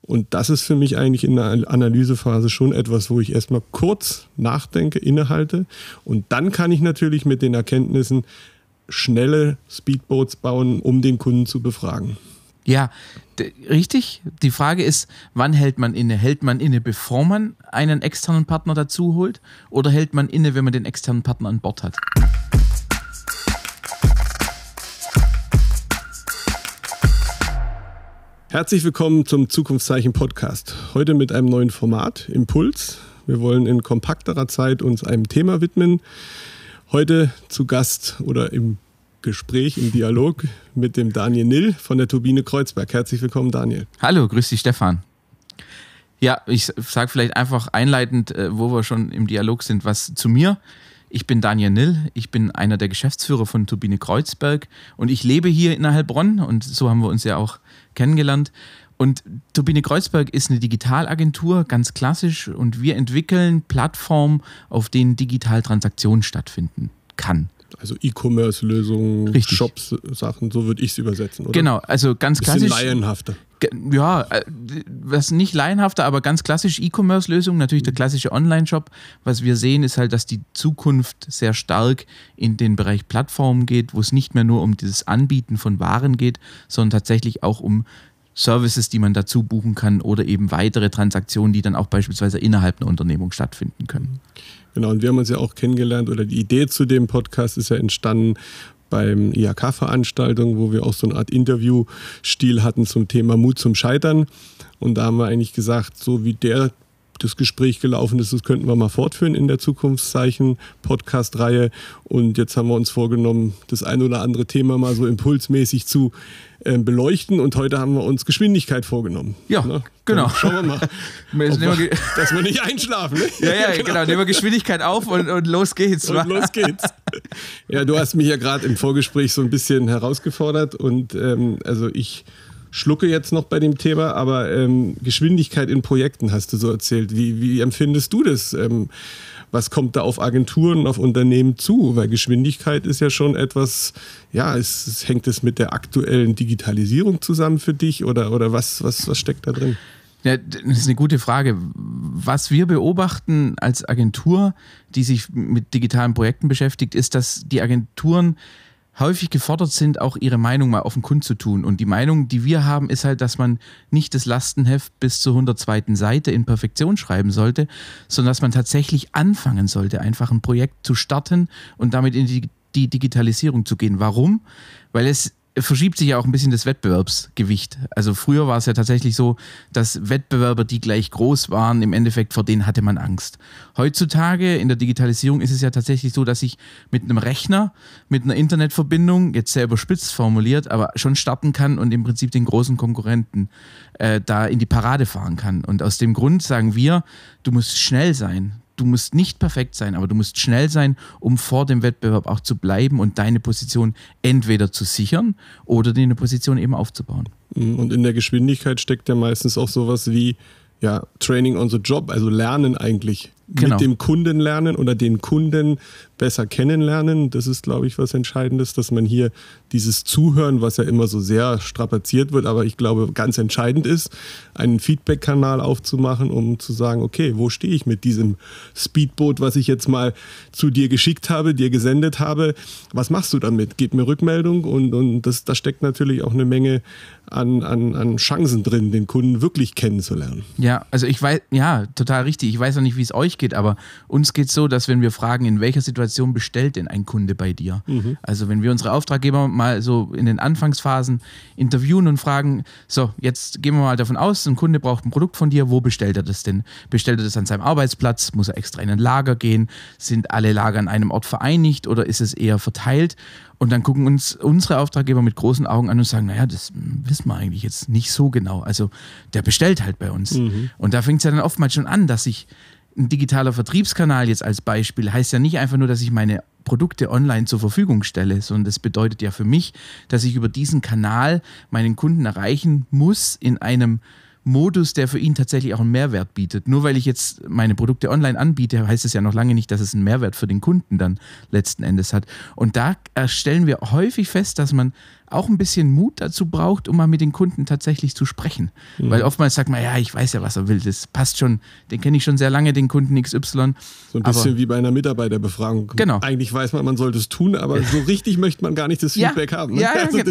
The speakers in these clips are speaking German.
Und das ist für mich eigentlich in der Analysephase schon etwas, wo ich erstmal kurz nachdenke, innehalte. Und dann kann ich natürlich mit den Erkenntnissen schnelle Speedboats bauen, um den Kunden zu befragen. Ja, richtig. Die Frage ist, wann hält man inne? Hält man inne, bevor man einen externen Partner dazu holt? Oder hält man inne, wenn man den externen Partner an Bord hat? Herzlich willkommen zum Zukunftszeichen-Podcast. Heute mit einem neuen Format, Impuls. Wir wollen in kompakterer Zeit uns einem Thema widmen. Heute zu Gast oder im Gespräch, im Dialog mit dem Daniel Nill von der Turbine Kreuzberg. Herzlich willkommen, Daniel. Hallo, grüß dich, Stefan. Ja, ich sage vielleicht einfach einleitend, wo wir schon im Dialog sind, was zu mir. Ich bin Daniel Nill, ich bin einer der Geschäftsführer von Turbine Kreuzberg und ich lebe hier in Heilbronn und so haben wir uns ja auch kennengelernt. Und Turbine Kreuzberg ist eine Digitalagentur, ganz klassisch, und wir entwickeln Plattformen, auf denen digital Transaktionen stattfinden kann. Also E-Commerce-Lösungen, Richtig. Shops, Sachen, so würde ich es übersetzen, oder? Genau, also ganz klassisch. Bisschen laienhafter. Ja, was nicht laienhafter, aber ganz klassisch E-Commerce-Lösung, natürlich der klassische Online-Shop. Was wir sehen, ist halt, dass die Zukunft sehr stark in den Bereich Plattformen geht, wo es nicht mehr nur um dieses Anbieten von Waren geht, sondern tatsächlich auch um Services, die man dazu buchen kann oder eben weitere Transaktionen, die dann auch beispielsweise innerhalb einer Unternehmung stattfinden können. Genau, und wir haben uns ja auch kennengelernt, oder die Idee zu dem Podcast ist ja entstanden beim IHK-Veranstaltung, wo wir auch so eine Art Interviewstil hatten zum Thema Mut zum Scheitern. Und da haben wir eigentlich gesagt, so wie das Gespräch gelaufen ist, das könnten wir mal fortführen in der Zukunftszeichen-Podcast-Reihe. Und jetzt haben wir uns vorgenommen, das ein oder andere Thema mal so impulsmäßig zu beleuchten. Und heute haben wir uns Geschwindigkeit vorgenommen. Ja, genau. Dann schauen wir mal, dass wir nicht einschlafen. Ne? Ja, genau. Nehmen wir Geschwindigkeit auf und los geht's. Und los geht's. Ja, du hast mich ja gerade im Vorgespräch so ein bisschen herausgefordert. Und also ich schlucke jetzt noch bei dem Thema, aber Geschwindigkeit in Projekten hast du so erzählt. Wie empfindest du das? Was kommt da auf Agenturen, auf Unternehmen zu? Weil Geschwindigkeit ist ja schon etwas, ja, hängt es mit der aktuellen Digitalisierung zusammen für dich oder was steckt da drin? Ja, das ist eine gute Frage. Was wir beobachten als Agentur, die sich mit digitalen Projekten beschäftigt, ist, dass die Agenturen häufig gefordert sind, auch ihre Meinung mal offen kundzutun. Und die Meinung, die wir haben, ist halt, dass man nicht das Lastenheft bis zur 102. Seite in Perfektion schreiben sollte, sondern dass man tatsächlich anfangen sollte, einfach ein Projekt zu starten und damit in die Digitalisierung zu gehen. Warum? Weil es verschiebt sich ja auch ein bisschen das Wettbewerbsgewicht. Also früher war es ja tatsächlich so, dass Wettbewerber, die gleich groß waren, im Endeffekt vor denen hatte man Angst. Heutzutage in der Digitalisierung ist es ja tatsächlich so, dass ich mit einem Rechner, mit einer Internetverbindung, jetzt sehr überspitzt formuliert, aber schon starten kann und im Prinzip den großen Konkurrenten da in die Parade fahren kann. Und aus dem Grund sagen wir, du musst schnell sein. Du musst nicht perfekt sein, aber du musst schnell sein, um vor dem Wettbewerb auch zu bleiben und deine Position entweder zu sichern oder deine Position eben aufzubauen. Und in der Geschwindigkeit steckt ja meistens auch sowas wie Training on the Job, also Lernen eigentlich. Genau. Mit dem Kunden lernen oder den Kunden besser kennenlernen. Das ist, glaube ich, was Entscheidendes, dass man hier dieses Zuhören, was ja immer so sehr strapaziert wird, aber ich glaube, ganz entscheidend ist, einen Feedback-Kanal aufzumachen, um zu sagen, okay, wo stehe ich mit diesem Speedboot, was ich jetzt mal zu dir geschickt habe, dir gesendet habe. Was machst du damit? Gib mir Rückmeldung und da steckt natürlich auch eine Menge an Chancen drin, den Kunden wirklich kennenzulernen. Ja, also ich weiß, ja, total richtig. Ich weiß noch nicht, wie es euch geht, aber uns geht es so, dass wenn wir fragen, in welcher Situation bestellt denn ein Kunde bei dir? Also wenn wir unsere Auftraggeber mal so in den Anfangsphasen interviewen und fragen, so, jetzt gehen wir mal davon aus, ein Kunde braucht ein Produkt von dir, wo bestellt er das denn? Bestellt er das an seinem Arbeitsplatz? Muss er extra in ein Lager gehen? Sind alle Lager an einem Ort vereinigt oder ist es eher verteilt? Und dann gucken uns unsere Auftraggeber mit großen Augen an und sagen, naja, das wissen wir eigentlich jetzt nicht so genau. Also der bestellt halt bei uns. Und da fängt es ja dann oftmals schon an, dass ich ein digitaler Vertriebskanal jetzt als Beispiel heißt ja nicht einfach nur, dass ich meine Produkte online zur Verfügung stelle, sondern das bedeutet ja für mich, dass ich über diesen Kanal meinen Kunden erreichen muss in einem Modus, der für ihn tatsächlich auch einen Mehrwert bietet. Nur weil ich jetzt meine Produkte online anbiete, heißt es ja noch lange nicht, dass es einen Mehrwert für den Kunden dann letzten Endes hat. Und da stellen wir häufig fest, dass man auch ein bisschen Mut dazu braucht, um mal mit den Kunden tatsächlich zu sprechen. Weil oftmals sagt man, ja, ich weiß ja, was er will, das passt schon, den kenne ich schon sehr lange, den Kunden XY. So ein bisschen wie bei einer Mitarbeiterbefragung. Genau. Eigentlich weiß man sollte es tun, aber so richtig möchte man gar nicht das Feedback haben. Ne?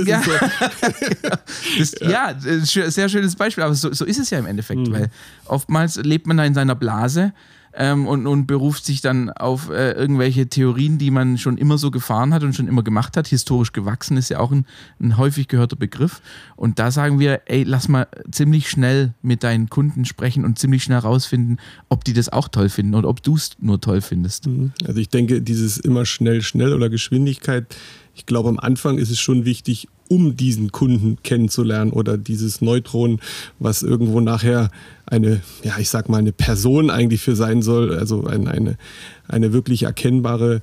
Sehr schönes Beispiel, aber so ist es ja im Endeffekt, weil oftmals lebt man da in seiner Blase und beruft sich dann auf irgendwelche Theorien, die man schon immer so gefahren hat und schon immer gemacht hat. Historisch gewachsen ist ja auch ein häufig gehörter Begriff. Und da sagen wir, ey, lass mal ziemlich schnell mit deinen Kunden sprechen und ziemlich schnell rausfinden, ob die das auch toll finden oder ob du es nur toll findest. Also ich denke, dieses immer schnell oder Geschwindigkeit, ich glaube, am Anfang ist es schon wichtig, um diesen Kunden kennenzulernen oder dieses Neutron, was irgendwo nachher eine Person eigentlich für sein soll, also eine wirklich erkennbare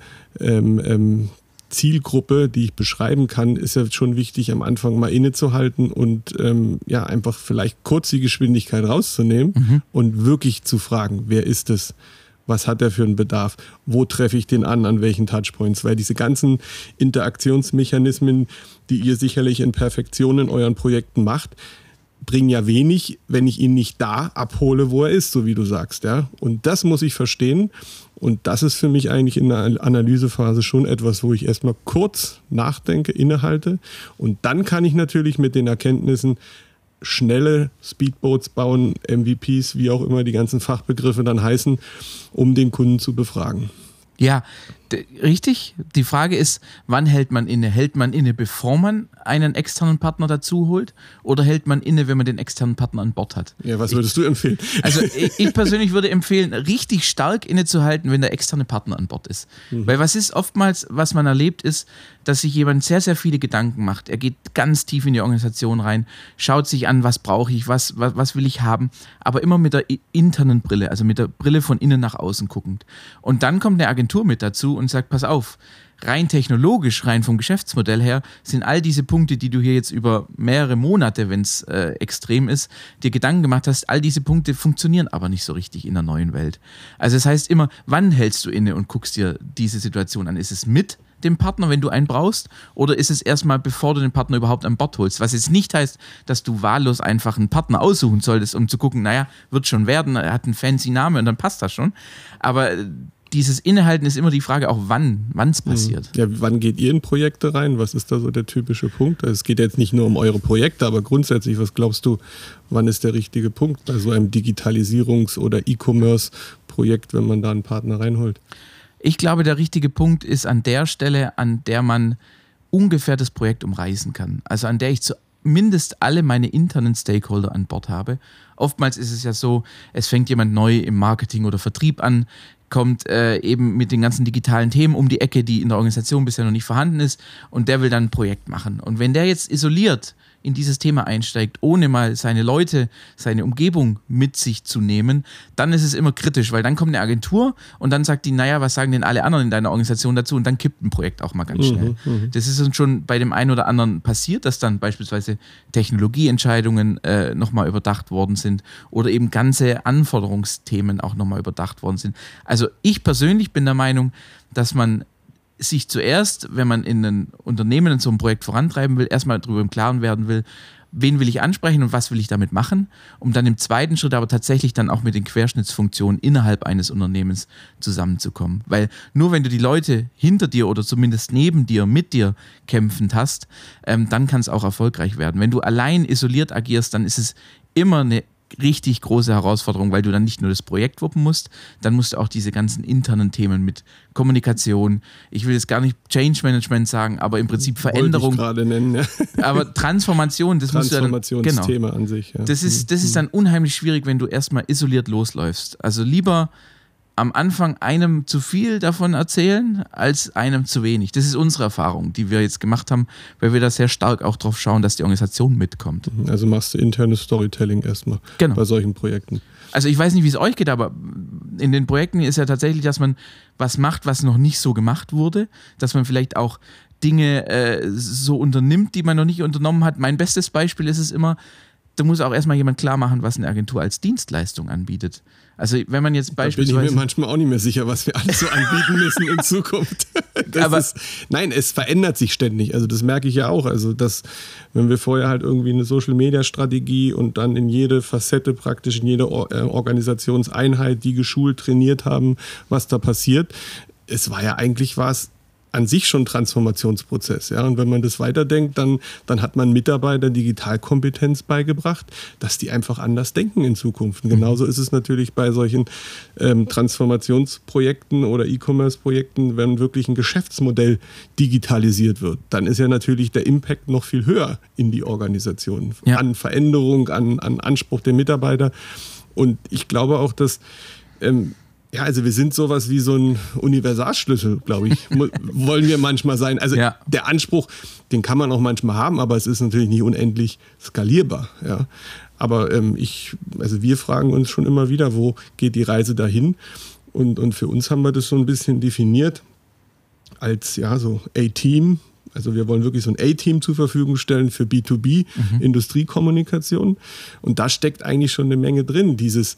Zielgruppe, die ich beschreiben kann, ist ja schon wichtig, am Anfang mal innezuhalten und einfach vielleicht kurz die Geschwindigkeit rauszunehmen und wirklich zu fragen, wer ist es? Was hat er für einen Bedarf? Wo treffe ich den an welchen Touchpoints? Weil diese ganzen Interaktionsmechanismen, die ihr sicherlich in Perfektion in euren Projekten macht, bringen ja wenig, wenn ich ihn nicht da abhole, wo er ist, so wie du sagst. Ja? Und das muss ich verstehen. Und das ist für mich eigentlich in der Analysephase schon etwas, wo ich erstmal kurz nachdenke, innehalte. Und dann kann ich natürlich mit den Erkenntnissen schnelle Speedboats bauen, MVPs, wie auch immer die ganzen Fachbegriffe dann heißen, um den Kunden zu befragen. Ja, richtig. Die Frage ist, wann hält man inne? Hält man inne, bevor man einen externen Partner dazu holt? Oder hält man inne, wenn man den externen Partner an Bord hat? Ja, was würdest du empfehlen? Also ich persönlich würde empfehlen, richtig stark innezuhalten, wenn der externe Partner an Bord ist. Weil was ist oftmals, was man erlebt, ist, dass sich jemand sehr, sehr viele Gedanken macht. Er geht ganz tief in die Organisation rein, schaut sich an, was brauche ich, was will ich haben, aber immer mit der internen Brille, also mit der Brille von innen nach außen guckend. Und dann kommt eine Agentur mit dazu und sagt, pass auf, rein technologisch, rein vom Geschäftsmodell her, sind all diese Punkte, die du hier jetzt über mehrere Monate, wenn es extrem ist, dir Gedanken gemacht hast, all diese Punkte funktionieren aber nicht so richtig in der neuen Welt. Also das heißt immer, wann hältst du inne und guckst dir diese Situation an? Ist es mit dem Partner, wenn du einen brauchst, oder ist es erstmal, bevor du den Partner überhaupt an Bord holst? Was jetzt nicht heißt, dass du wahllos einfach einen Partner aussuchen solltest, um zu gucken, naja, wird schon werden, er hat einen fancy Namen und dann passt das schon. Aber dieses Innehalten ist immer die Frage auch, wann es passiert. Ja, wann geht ihr in Projekte rein? Was ist da so der typische Punkt? Es geht jetzt nicht nur um eure Projekte, aber grundsätzlich, was glaubst du, wann ist der richtige Punkt bei so einem Digitalisierungs- oder E-Commerce-Projekt, wenn man da einen Partner reinholt? Ich glaube, der richtige Punkt ist an der Stelle, an der man ungefähr das Projekt umreißen kann. Also an der ich zumindest alle meine internen Stakeholder an Bord habe. Oftmals ist es ja so, es fängt jemand neu im Marketing oder Vertrieb an, kommt eben mit den ganzen digitalen Themen um die Ecke, die in der Organisation bisher noch nicht vorhanden ist, und der will dann ein Projekt machen. Und wenn der jetzt isoliert in dieses Thema einsteigt, ohne mal seine Leute, seine Umgebung mit sich zu nehmen, dann ist es immer kritisch, weil dann kommt eine Agentur und dann sagt die, naja, was sagen denn alle anderen in deiner Organisation dazu? Und dann kippt ein Projekt auch mal ganz schnell. Das ist uns schon bei dem einen oder anderen passiert, dass dann beispielsweise Technologieentscheidungen nochmal überdacht worden sind oder eben ganze Anforderungsthemen auch nochmal überdacht worden sind. Also ich persönlich bin der Meinung, dass man sich zuerst, wenn man in ein Unternehmen in so einem Projekt vorantreiben will, erstmal darüber im Klaren werden will, wen will ich ansprechen und was will ich damit machen, um dann im zweiten Schritt aber tatsächlich dann auch mit den Querschnittsfunktionen innerhalb eines Unternehmens zusammenzukommen. Weil nur wenn du die Leute hinter dir oder zumindest neben dir, mit dir kämpfend hast, dann kann es auch erfolgreich werden. Wenn du allein isoliert agierst, dann ist es immer eine richtig große Herausforderung, weil du dann nicht nur das Projekt wuppen musst, dann musst du auch diese ganzen internen Themen mit Kommunikation, ich will jetzt gar nicht Change Management sagen, aber im Prinzip Veränderung. Wollte ich gerade nennen, ja. Aber Transformation, das musst du dann, Transformationsthema an sich. Ja. Das ist dann unheimlich schwierig, wenn du erstmal isoliert losläufst. Also lieber am Anfang einem zu viel davon erzählen, als einem zu wenig. Das ist unsere Erfahrung, die wir jetzt gemacht haben, weil wir da sehr stark auch drauf schauen, dass die Organisation mitkommt. Also machst du internes Storytelling erstmal bei solchen Projekten. Also ich weiß nicht, wie es euch geht, aber in den Projekten ist ja tatsächlich, dass man was macht, was noch nicht so gemacht wurde, dass man vielleicht auch Dinge so unternimmt, die man noch nicht unternommen hat. Mein bestes Beispiel ist es immer, da muss auch erstmal jemand klar machen, was eine Agentur als Dienstleistung anbietet. Also wenn man jetzt beispielsweise... Da bin ich mir manchmal auch nicht mehr sicher, was wir alles so anbieten müssen in Zukunft. Nein, es verändert sich ständig. Also das merke ich ja auch. Also wenn wir vorher halt irgendwie eine Social-Media-Strategie und dann in jede Facette praktisch, in jede Organisationseinheit, die geschult, trainiert haben, was da passiert. Es war ja eigentlich an sich schon Transformationsprozess. Ja? Und wenn man das weiterdenkt, dann hat man Mitarbeitern Digitalkompetenz beigebracht, dass die einfach anders denken in Zukunft. Und genauso ist es natürlich bei solchen Transformationsprojekten oder E-Commerce-Projekten, wenn wirklich ein Geschäftsmodell digitalisiert wird. Dann ist ja natürlich der Impact noch viel höher in die Organisation. Ja. An Veränderung, an Anspruch der Mitarbeiter. Und ich glaube auch, dass also wir sind sowas wie so ein Universalschlüssel, glaube ich, wollen wir manchmal sein. Also der Anspruch, den kann man auch manchmal haben, aber es ist natürlich nicht unendlich skalierbar. Ja. Aber wir fragen uns schon immer wieder, wo geht die Reise dahin? Und für uns haben wir das so ein bisschen definiert als so A-Team. Also wir wollen wirklich so ein A-Team zur Verfügung stellen für B2B, Industriekommunikation. Und da steckt eigentlich schon eine Menge drin, diese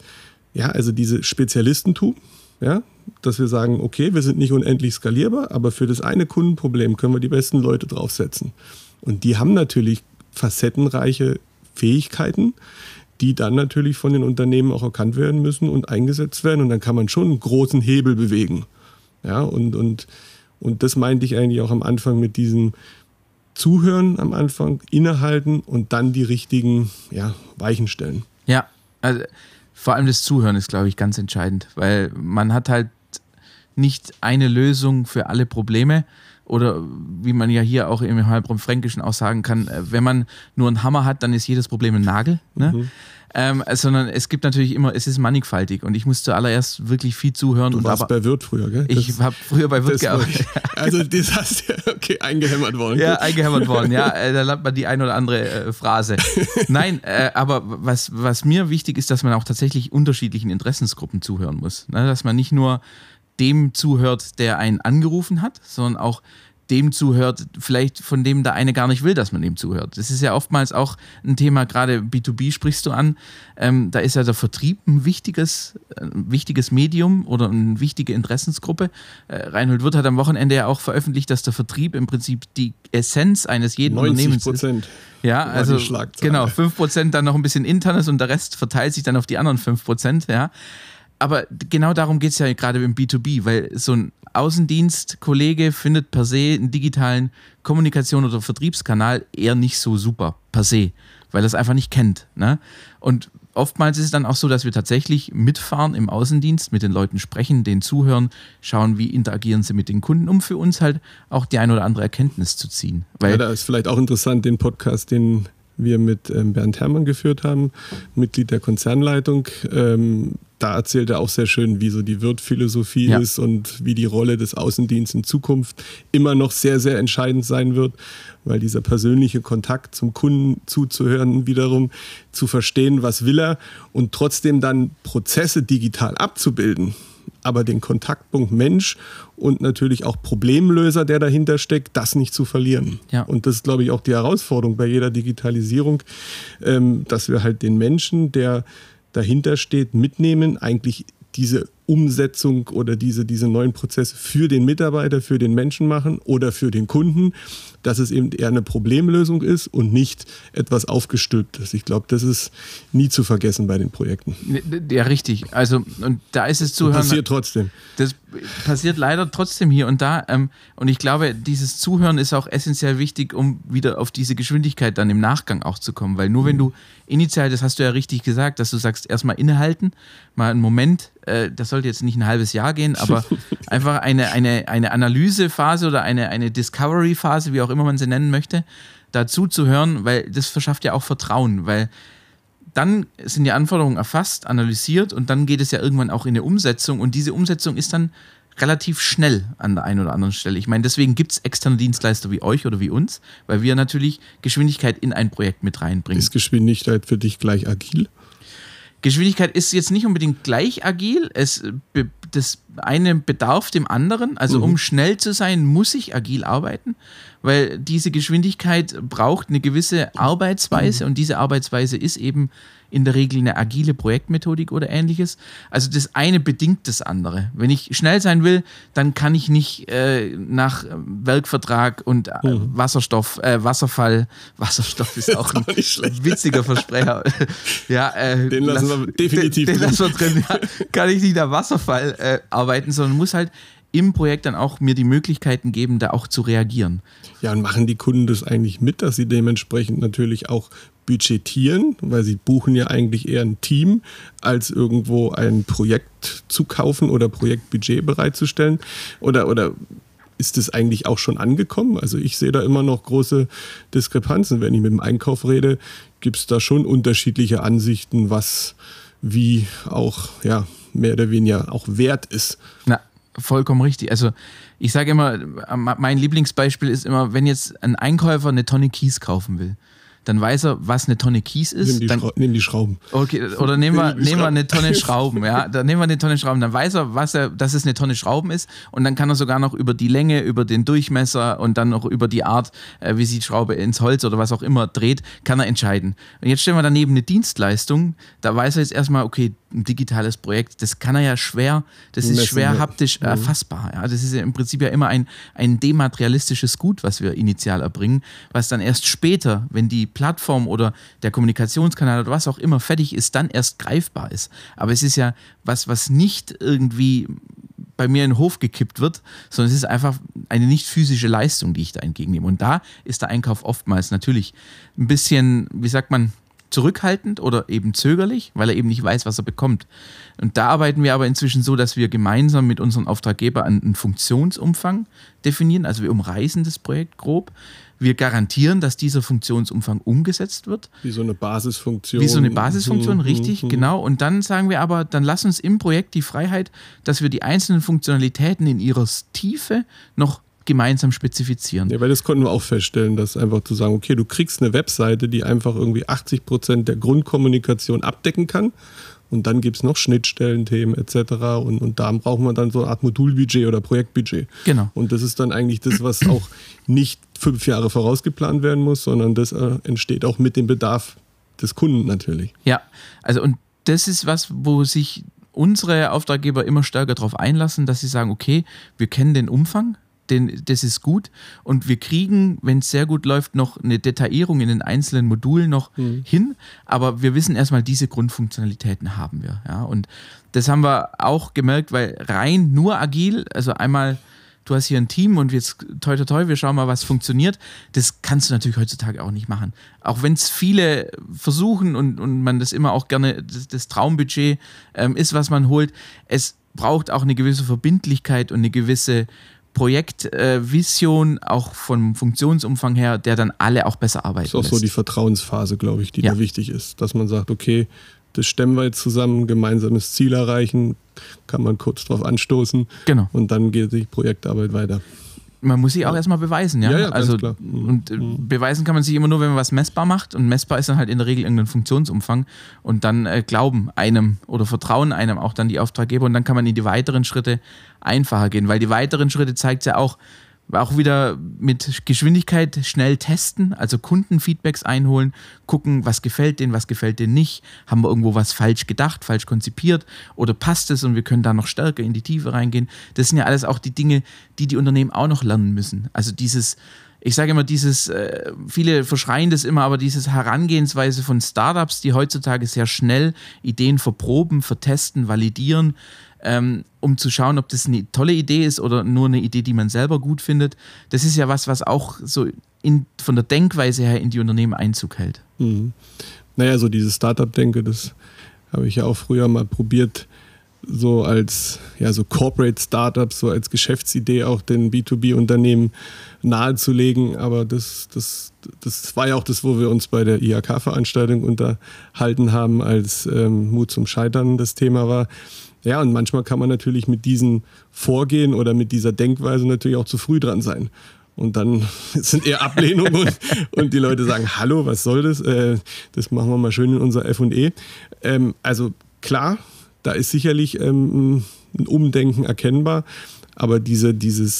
Spezialistentum, dass wir sagen, okay, wir sind nicht unendlich skalierbar, aber für das eine Kundenproblem können wir die besten Leute draufsetzen. Und die haben natürlich facettenreiche Fähigkeiten, die dann natürlich von den Unternehmen auch erkannt werden müssen und eingesetzt werden. Und dann kann man schon einen großen Hebel bewegen. Ja, und das meinte ich eigentlich auch am Anfang mit diesem Zuhören am Anfang, innehalten und dann die richtigen Weichen stellen. Ja, also vor allem das Zuhören ist, glaube ich, ganz entscheidend, weil man hat halt nicht eine Lösung für alle Probleme oder wie man ja hier auch im Heilbronn-Fränkischen auch sagen kann, wenn man nur einen Hammer hat, dann ist jedes Problem ein Nagel. Ne? Sondern es gibt natürlich immer, es ist mannigfaltig und ich muss zuallererst wirklich viel zuhören. Du warst bei Wirth früher, gell? Ich habe früher bei Wirth gearbeitet. Also das hast du, eingehämmert worden. Ja, eingehämmert worden, da lernt man die ein oder andere Phrase. Nein, aber was mir wichtig ist, dass man auch tatsächlich unterschiedlichen Interessensgruppen zuhören muss. Ne? Dass man nicht nur dem zuhört, der einen angerufen hat, sondern auch dem zuhört, vielleicht von dem der eine gar nicht will, dass man dem zuhört. Das ist ja oftmals auch ein Thema, gerade B2B sprichst du an, da ist ja der Vertrieb ein wichtiges Medium oder eine wichtige Interessensgruppe. Reinhold Wirth hat am Wochenende ja auch veröffentlicht, dass der Vertrieb im Prinzip die Essenz eines jeden Unternehmens ist. 90%. Ja, also genau, 5% dann noch ein bisschen Internes und der Rest verteilt sich dann auf die anderen 5%, ja. Aber genau darum geht es ja gerade im B2B, weil so ein Außendienstkollege findet per se einen digitalen Kommunikation- oder Vertriebskanal eher nicht so super, per se, weil er es einfach nicht kennt. Ne? Und oftmals ist es dann auch so, dass wir tatsächlich mitfahren im Außendienst, mit den Leuten sprechen, denen zuhören, schauen, wie interagieren sie mit den Kunden, um für uns halt auch die ein oder andere Erkenntnis zu ziehen. Weil da ist vielleicht auch interessant, den Podcast, den wir mit Bernd Herrmann geführt haben, Mitglied der Konzernleitung. Da erzählt er auch sehr schön, wie so die Wirth-Philosophie ist und wie die Rolle des Außendienstes in Zukunft immer noch sehr, sehr entscheidend sein wird, weil dieser persönliche Kontakt zum Kunden zuzuhören, wiederum zu verstehen, was will er und trotzdem dann Prozesse digital abzubilden, aber den Kontaktpunkt Mensch und natürlich auch Problemlöser, der dahinter steckt, das nicht zu verlieren. Ja. Und das ist, glaube ich, auch die Herausforderung bei jeder Digitalisierung, dass wir halt den Menschen, der dahinter steht, mitnehmen, eigentlich diese Umsetzung oder diese neuen Prozesse für den Mitarbeiter, für den Menschen machen oder für den Kunden, dass es eben eher eine Problemlösung ist und nicht etwas Aufgestülptes. Ich glaube, das ist nie zu vergessen bei den Projekten. Ja, richtig. Also, und da ist es zu hören. Das passiert trotzdem. Das passiert leider trotzdem hier und da. Und ich glaube, dieses Zuhören ist auch essentiell wichtig, um wieder auf diese Geschwindigkeit dann im Nachgang auch zu kommen. Weil nur wenn du initial, das hast du ja richtig gesagt, dass du sagst, erstmal innehalten, mal einen Moment, das sollte jetzt nicht ein halbes Jahr gehen, aber einfach eine Analysephase oder eine Discovery-Phase, wie auch immer man sie nennen möchte, dazu zu hören, weil das verschafft ja auch Vertrauen, weil dann sind die Anforderungen erfasst, analysiert und dann geht es ja irgendwann auch in eine Umsetzung und diese Umsetzung ist dann relativ schnell an der einen oder anderen Stelle. Ich meine, deswegen gibt es externe Dienstleister wie euch oder wie uns, weil wir natürlich Geschwindigkeit in ein Projekt mit reinbringen. Ist Geschwindigkeit für dich gleich agil? Geschwindigkeit ist jetzt nicht unbedingt gleich agil. Das eine bedarf dem anderen. Also um schnell zu sein, muss ich agil arbeiten, weil diese Geschwindigkeit braucht eine gewisse Arbeitsweise und diese Arbeitsweise ist eben in der Regel eine agile Projektmethodik oder ähnliches. Also das eine bedingt das andere. Wenn ich schnell sein will, dann kann ich nicht nach Werkvertrag und Wasserfall ist auch ein witziger Versprecher. Ja, den lassen wir definitiv den lassen wir drin. Ja, kann ich nicht nach Wasserfall arbeiten, sondern muss halt im Projekt dann auch mir die Möglichkeiten geben, da auch zu reagieren. Ja, und machen die Kunden das eigentlich mit, dass sie dementsprechend natürlich auch budgetieren, weil sie buchen ja eigentlich eher ein Team, als irgendwo ein Projekt zu kaufen oder Projektbudget bereitzustellen? Oder ist das eigentlich auch schon angekommen? Also ich sehe da immer noch große Diskrepanzen. Wenn ich mit dem Einkauf rede, gibt es da schon unterschiedliche Ansichten, was wie auch ja, mehr oder weniger auch wert ist. Na, vollkommen richtig. Also ich sage immer, mein Lieblingsbeispiel ist immer, wenn jetzt ein Einkäufer eine Tonne Kies kaufen will, dann weiß er, was eine Tonne Kies ist. Nimm die Schrauben. Okay, oder nehmen wir eine Tonne Schrauben. Ja, dann nehmen wir eine Tonne Schrauben. Dann weiß er, dass es eine Tonne Schrauben ist. Und dann kann er sogar noch über die Länge, über den Durchmesser und dann noch über die Art, wie sie die Schraube ins Holz oder was auch immer dreht, kann er entscheiden. Und jetzt stellen wir daneben eine Dienstleistung. Da weiß er jetzt erstmal, okay, ein digitales Projekt, das kann er ja schwer, das ist schwer haptisch erfassbar. Ja, das ist ja im Prinzip ja immer ein dematerialistisches Gut, was wir initial erbringen, was dann erst später, wenn die Plattform oder der Kommunikationskanal oder was auch immer fertig ist, dann erst greifbar ist. Aber es ist ja was nicht irgendwie bei mir in den Hof gekippt wird, sondern es ist einfach eine nicht physische Leistung, die ich da entgegennehme. Und da ist der Einkauf oftmals natürlich ein bisschen, wie sagt man, zurückhaltend oder eben zögerlich, weil er eben nicht weiß, was er bekommt. Und da arbeiten wir aber inzwischen so, dass wir gemeinsam mit unseren Auftraggebern einen Funktionsumfang definieren. Also wir umreißen das Projekt grob. Wir garantieren, dass dieser Funktionsumfang umgesetzt wird. Wie so eine Basisfunktion. Wie so eine Basisfunktion, richtig, genau. Und dann sagen wir aber, dann lass uns im Projekt die Freiheit, dass wir die einzelnen Funktionalitäten in ihrer Tiefe noch gemeinsam spezifizieren. Ja, weil das konnten wir auch feststellen, dass einfach zu sagen, okay, du kriegst eine Webseite, die einfach irgendwie 80% der Grundkommunikation abdecken kann und dann gibt es noch Schnittstellenthemen etc. Und da brauchen wir dann so eine Art Modulbudget oder Projektbudget. Genau. Und das ist dann eigentlich das, was auch nicht 5 Jahre vorausgeplant werden muss, sondern das entsteht auch mit dem Bedarf des Kunden natürlich. Ja, also und das ist was, wo sich unsere Auftraggeber immer stärker darauf einlassen, dass sie sagen, okay, wir kennen den Umfang, das ist gut und wir kriegen, wenn es sehr gut läuft, noch eine Detaillierung in den einzelnen Modulen noch hin, aber wir wissen erstmal, diese Grundfunktionalitäten haben wir. Ja? Und das haben wir auch gemerkt, weil rein nur agil, also einmal, du hast hier ein Team und jetzt toi toi toi, wir schauen mal, was funktioniert, das kannst du natürlich heutzutage auch nicht machen. Auch wenn es viele versuchen und man das immer auch gerne, das Traumbudget ist, was man holt, es braucht auch eine gewisse Verbindlichkeit und eine gewisse Projektvision, auch vom Funktionsumfang her, der dann alle auch besser arbeiten lässt. Das ist auch so die Vertrauensphase, glaube ich, die da wichtig ist. Dass man sagt, okay, das stemmen wir jetzt zusammen, gemeinsames Ziel erreichen, kann man kurz drauf anstoßen und dann geht die Projektarbeit weiter. Man muss sich auch erstmal beweisen, ja? Ja, also, klar. Und beweisen kann man sich immer nur, wenn man was messbar macht. Und messbar ist dann halt in der Regel irgendein Funktionsumfang. Und dann glauben einem oder vertrauen einem auch dann die Auftraggeber. Und dann kann man in die weiteren Schritte einfacher gehen. Weil die weiteren Schritte zeigt es ja auch wieder mit Geschwindigkeit schnell testen, also Kundenfeedbacks einholen, gucken, was gefällt denen nicht, haben wir irgendwo was falsch gedacht, falsch konzipiert oder passt es und wir können da noch stärker in die Tiefe reingehen. Das sind ja alles auch die Dinge, die Unternehmen auch noch lernen müssen. Also ich sage immer viele verschreien das immer, aber diese Herangehensweise von Startups, die heutzutage sehr schnell Ideen verproben, vertesten, validieren, um zu schauen, ob das eine tolle Idee ist oder nur eine Idee, die man selber gut findet. Das ist ja was auch so von der Denkweise her in die Unternehmen Einzug hält. Mhm. Naja, so diese Startup-Denke, das habe ich ja auch früher mal probiert, so als so Corporate Startups, so als Geschäftsidee auch den B2B-Unternehmen nahezulegen. Aber das war ja auch das, wo wir uns bei der IHK-Veranstaltung unterhalten haben, als Mut zum Scheitern das Thema war. Ja, und manchmal kann man natürlich mit diesem Vorgehen oder mit dieser Denkweise natürlich auch zu früh dran sein. Und dann sind eher Ablehnungen und die Leute sagen, hallo, was soll das? Das machen wir mal schön in unser F&E. Also klar, da ist sicherlich ein Umdenken erkennbar, aber dieses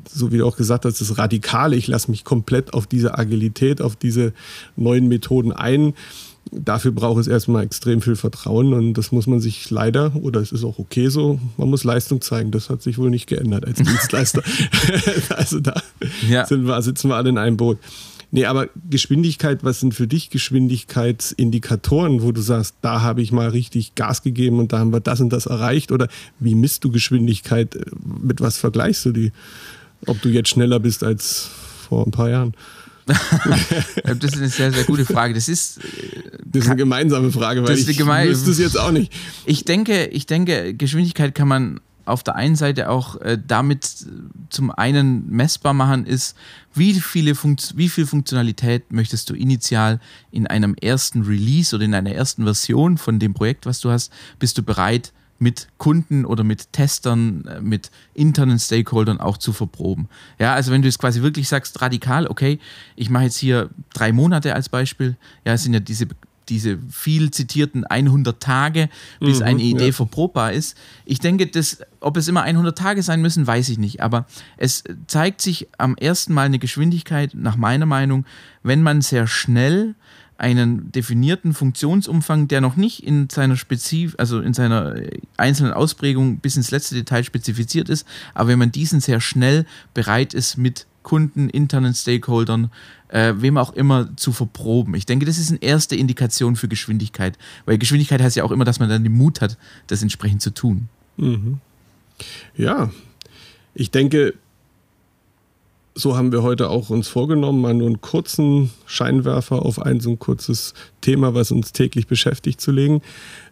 so wie du auch gesagt hast, das Radikale, ich lasse mich komplett auf diese Agilität, auf diese neuen Methoden ein. Dafür braucht es erstmal extrem viel Vertrauen und das muss man sich leider, oder es ist auch okay so, man muss Leistung zeigen. Das hat sich wohl nicht geändert als Dienstleister. Also da sitzen wir alle in einem Boot. Nee, aber Geschwindigkeit, was sind für dich Geschwindigkeitsindikatoren, wo du sagst, da habe ich mal richtig Gas gegeben und da haben wir das und das erreicht? Oder wie misst du Geschwindigkeit? Mit was vergleichst du die? Ob du jetzt schneller bist als vor ein paar Jahren? Das ist eine sehr, sehr gute Frage. Das ist eine gemeinsame Frage, weil ich wüsste es jetzt auch nicht. Ich denke, Geschwindigkeit kann man auf der einen Seite auch damit zum einen messbar machen, ist, wie viel Funktionalität möchtest du initial in einem ersten Release oder in einer ersten Version von dem Projekt, was du hast, bist du bereit, mit Kunden oder mit Testern, mit internen Stakeholdern auch zu verproben. Ja, also wenn du es quasi wirklich sagst, radikal, okay, ich mache jetzt hier 3 Monate als Beispiel, ja, es sind ja diese viel zitierten 100 Tage, bis eine Idee verprobbar ist. Ich denke, ob es immer 100 Tage sein müssen, weiß ich nicht, aber es zeigt sich am ersten Mal eine Geschwindigkeit, nach meiner Meinung, wenn man sehr schnell einen definierten Funktionsumfang, der noch nicht in seiner einzelnen Ausprägung bis ins letzte Detail spezifiziert ist, aber wenn man diesen sehr schnell bereit ist, mit Kunden, internen Stakeholdern, wem auch immer zu verproben. Ich denke, das ist eine erste Indikation für Geschwindigkeit, weil Geschwindigkeit heißt ja auch immer, dass man dann den Mut hat, das entsprechend zu tun. Mhm. Ja, ich denke, so haben wir heute auch uns vorgenommen, mal nur einen kurzen Scheinwerfer auf so ein kurzes Thema, was uns täglich beschäftigt, zu legen.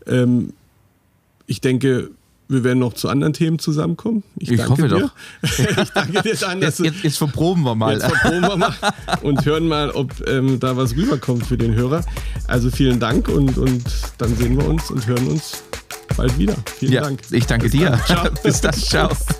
Ich denke, wir werden noch zu anderen Themen zusammenkommen. Ich hoffe doch. Ich danke dir, Dan, jetzt verproben wir mal. Und hören mal, ob da was rüberkommt für den Hörer. Also vielen Dank und dann sehen wir uns und hören uns bald wieder. Vielen Dank. Ich danke dir. Ciao. Bis dann. Ciao.